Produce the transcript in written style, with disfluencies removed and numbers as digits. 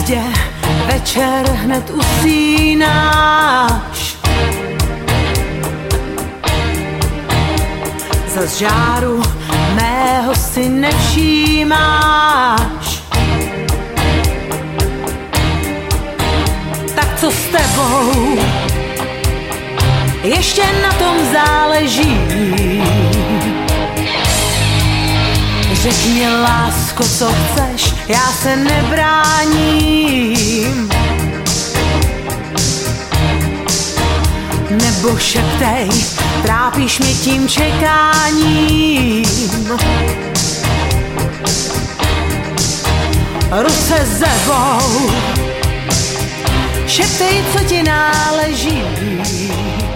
pozdě večer hned usínáš. Zas žáru mého si nevšímáš. Tak co s tebou? Ještě na tom záleží. Řekni, lásko, co chceš, já se nebráním. Nebo šeptej, trápíš mě tím čekáním. Ruce zebou, šeptej, co ti náleží.